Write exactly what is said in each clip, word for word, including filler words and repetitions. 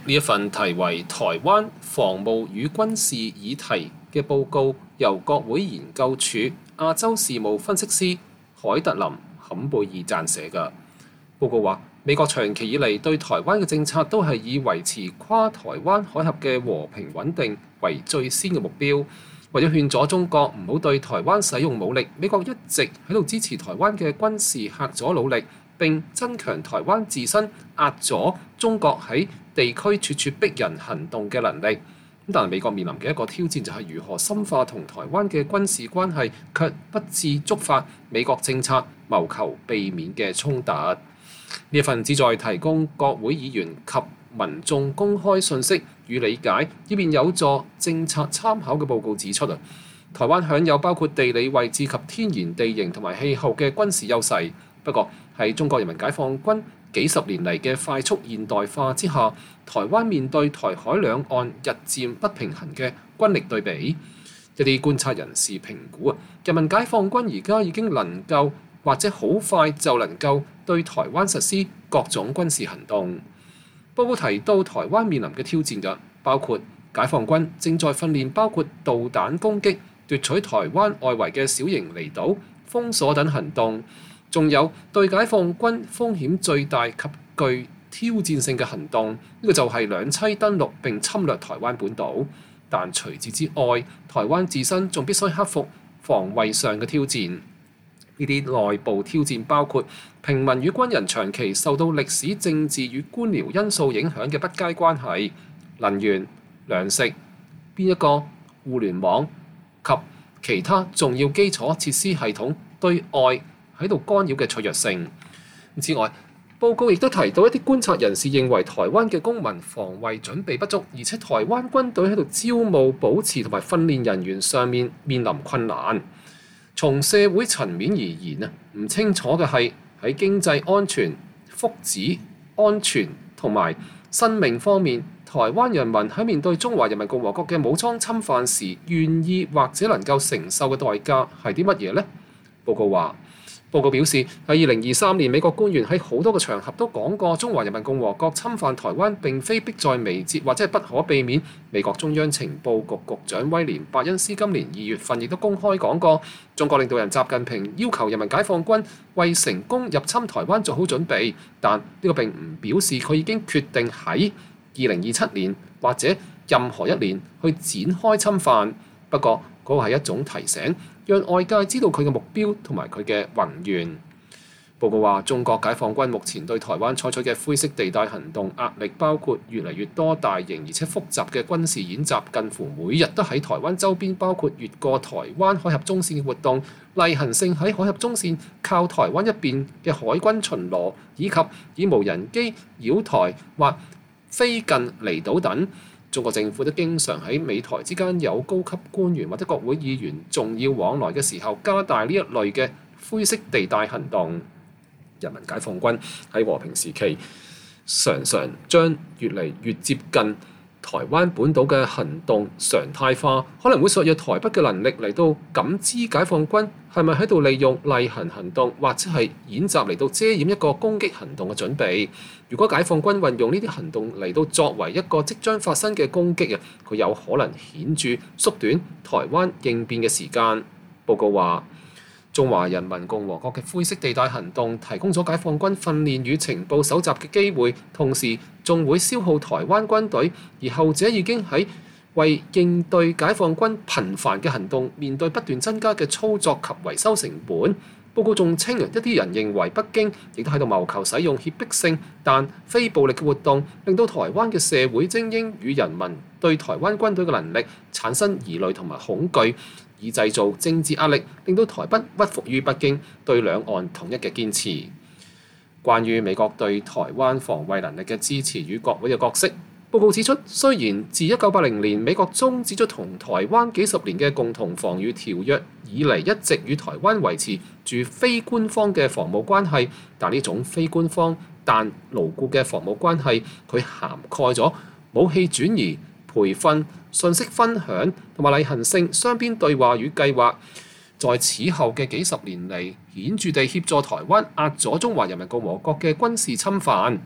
呢一份題為《台灣防務與軍事議題》嘅報告，由國會研究處亞洲事務分析師海特林·坎貝爾撰寫嘅。報告話，美國長期以嚟對台灣嘅政策都係以維持跨台灣海峽嘅和平穩定為最先嘅目標。為咗勸阻中國唔好對台灣使用武力，美國一直喺度支持台灣嘅軍事嚇阻努力，並增強台灣自身壓阻中國喺地區處處逼人行動嘅能力。但係美國面臨嘅一個挑戰就係如何深化同台灣嘅軍事關係，卻不致觸發美國政策謀求避免嘅衝突。呢一份旨在提供國會議員及民眾公開信息與理解，以便有助政策參考嘅報告指出啊，台灣享有包括地理位置及天然地形同埋氣候嘅軍事優勢。不過喺中國人民解放軍幾十年嚟嘅快速現代化之下，台灣面對台海兩岸日漸不平衡嘅軍力對比，一啲觀察人士評估啊，人民解放軍而家已經能夠或者好快就能夠對台灣實施各種軍事行動。報告提到台灣面臨嘅挑戰嘅包括解放軍正在訓練包括導彈攻擊、奪取台灣外圍嘅小型離島、封鎖等行動，仲有對解放軍風險最大及具挑戰性嘅行動，呢、這個就係兩棲登陸並侵略台灣本島。但除此之外，台灣自身仲必須克服防衛上嘅挑戰。呢啲內部挑戰包括平民與軍人長期受到歷史、政治與官僚因素影響嘅不佳關係、能源、糧食、邊一個互聯網及其他重要基礎設施系統對外喺度干擾嘅脆弱性。之外，報告亦都提到一啲觀察人士認為台灣嘅公民防衛準備不足，而且台灣軍隊喺度招募、保持同埋訓練人員上面面臨困難。從社會層面而言啊，唔清楚嘅係喺經濟安全、福祉、安全同埋生命方面，台灣人民喺面對中華人民共和國嘅武裝侵犯時，願意或者能夠承受嘅代價係啲乜嘢呢？報告話，報告表示喺二零二三年，美國官員喺好多個場合都講過，中華人民共和國侵犯台灣並非迫在眉睫或者係不可避免。美國中央情報局局長威廉伯恩斯今年二月份亦都公開講過，中國領導人習近平要求人民解放軍為成功入侵台灣做好準備，但呢個並唔表示佢已經決定喺二零二七年或者任何一年去展開侵犯。不過嗰個係一種提醒，讓外界知道佢嘅目標同埋佢嘅宏願。報告話，中國解放軍目前對台灣採取嘅灰色地帶行動壓力，包括越嚟越多大型而且複雜嘅軍事演習，近乎每日都喺台灣周邊，包括越過台灣海峽中線嘅活動、例行性喺海峽中線靠台灣一邊嘅海軍巡邏，以及以無人機繞台或飛近離島等。中國政府都經常喺美台之間有高級官員或者國會議員重要往來嘅時候，加大呢一類嘅灰色地帶行動。人民解放軍喺和平時期常常將越嚟越接近台灣本島嘅行動常態化，可能會削弱台北嘅能力嚟到感知解放軍係咪喺度利用例行行動或者係演習嚟到遮掩一個攻擊行動嘅準備。如果解放軍運用呢啲行動嚟到作為一個即將發生嘅攻擊啊，佢有可能顯著縮短台灣應變嘅時間。報告話，中華人民共和國嘅灰色地帶行動提供咗解放軍訓練與情報搜集嘅機會，同時仲會消耗台灣軍隊，而後者已經喺為應對解放軍頻繁嘅行動，面對不斷增加嘅操作及維修成本。報告仲稱，一啲人認為北京亦都喺度謀求使用脅迫性但非暴力嘅活動，令到台灣嘅社會精英與人民對台灣軍隊嘅能力產生疑慮同埋恐懼，以製造政治壓力，令到台北屈服於北京對兩岸統一嘅堅持。關於美國對台灣防衛能力嘅支持與國會嘅角色，報告指出，雖然自一九八零年美國終止咗同台灣幾十年嘅共同防禦條約以嚟，一直與台灣維持住非官方嘅防務關係，但呢種非官方但牢固嘅防務關係，佢涵蓋咗武器轉移、培訓、信息分享同埋例行性雙邊對話與計劃，在此後嘅幾十年嚟，顯著地協助台灣壓阻中華人民共和國嘅軍事侵犯。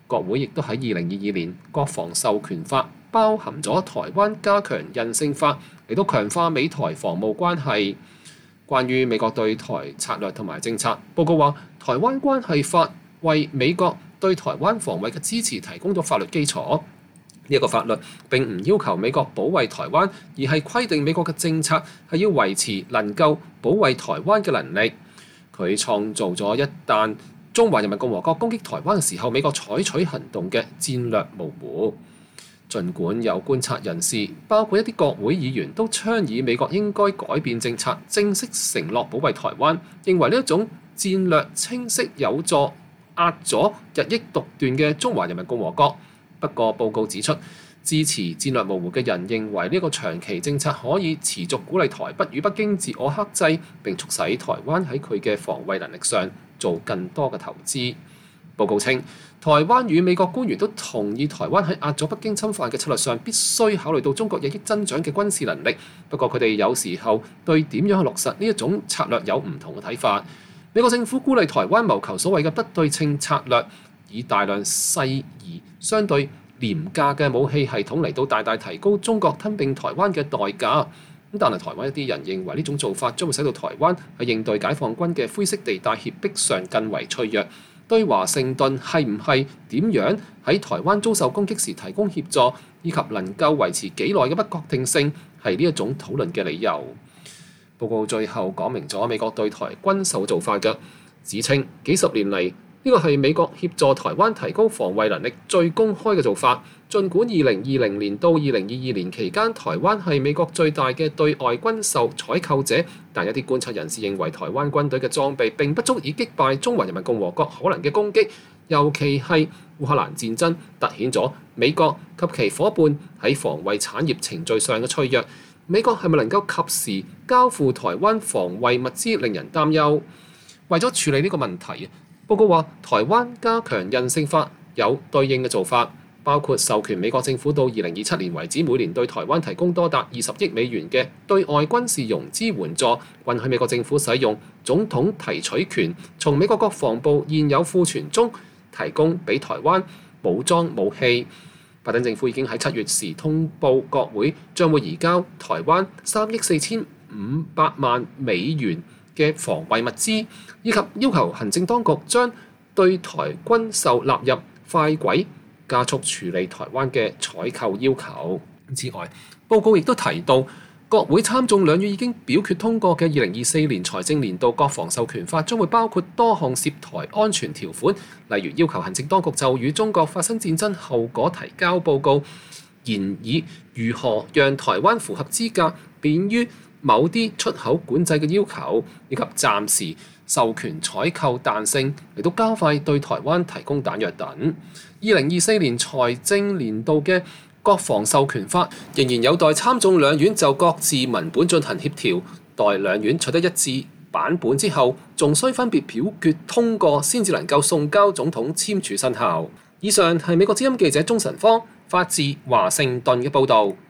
國會亦都喺二零二二年國防授權法包含咗台灣加強韌性法嚟到強化美台防務關係。關於美國對台策略同埋政策，報告話台灣關係法為美國對台灣防衛嘅支持提供咗法律基礎。呢一個法律並唔要求美國保衛台灣，而係規定美國嘅政策係要維持能夠保衛台灣嘅能力。佢創造咗一旦中華人民共和國攻擊台灣嘅時候，美國採取行動嘅戰略模糊。儘管有觀察人士，包括一啲國會議員都倡議美國應該改變政策，正式承諾保衛台灣，認為呢一種戰略清晰有助壓咗日益獨斷嘅中華人民共和國。不過報告指出，支持戰略模糊嘅人認為呢個長期政策可以持續鼓勵台北與北京自我克制，並促使台灣喺佢嘅防衛能力上做更多嘅投資。報告稱，台灣與美國官員都同意台灣喺壓咗北京侵犯嘅策略上必須考慮到中國日益增長嘅軍事能力。不過佢哋有時候對點樣去落實呢一種策略有唔同嘅睇法。美國政府鼓勵台灣謀求所謂嘅不對稱策略，以大量細而相對廉價嘅武器系統嚟到大大提高中國吞併台灣嘅代價。咁但係台灣一啲人認為呢種做法將會使到台灣喺應對解放軍嘅灰色地帶脅迫上更為脆弱。對華盛頓係唔係點樣喺台灣遭受攻擊時提供協助，以及能夠維持幾耐嘅不確定性，係呢一種討論嘅理由。報告最後講明咗美國對台軍售做法嘅，指稱幾十年嚟呢個係美國協助台灣提高防衛能力最公開嘅做法。儘管二零二零年到二零二二年期間，台灣係美國最大嘅對外軍售採購者，但一啲觀察人士認為台灣軍隊嘅裝備並不足以擊敗中華人民共和國可能嘅攻擊，尤其係烏克蘭戰爭凸顯咗美國及其夥伴喺防衛產業程序上嘅脆弱。美國係咪能夠及時交付台灣防衛物資，令人擔憂。為咗處理呢個問題，報告話台灣加強韌性法有對應嘅做法，包括授權美國政府到二零二七年為止，每年對台灣提供多達二十億美元嘅對外軍事融資援助，允許美國政府使用總統提取權，從美國國防部現有庫存中提供俾台灣武裝武器。拜登政府已經喺七月時通報國會將會移交台灣三億四千五百萬美元嘅防衛物資，以及要求行政當局將對台軍售納入快軌，加速處理台灣嘅採購要求。之外，報告亦都提到，國會參眾兩院已經表決通過嘅二零二四年財政年度國防授權法將會包括多項涉台安全條款，例如要求行政當局就與中國發生戰爭後果提交報告，研議如何讓台灣符合資格，便於某啲出口管制嘅要求，以及暫時授權採購彈性嚟到加快對台灣提供彈藥等。二零二四年財政年度嘅國防授權法仍然有待參眾兩院就各自文本進行協調，待兩院取得一致版本之後，仲需分別表決通過先至能夠送交總統簽署生效。以上係美國之音記者鍾晨芳發自華盛頓嘅報導。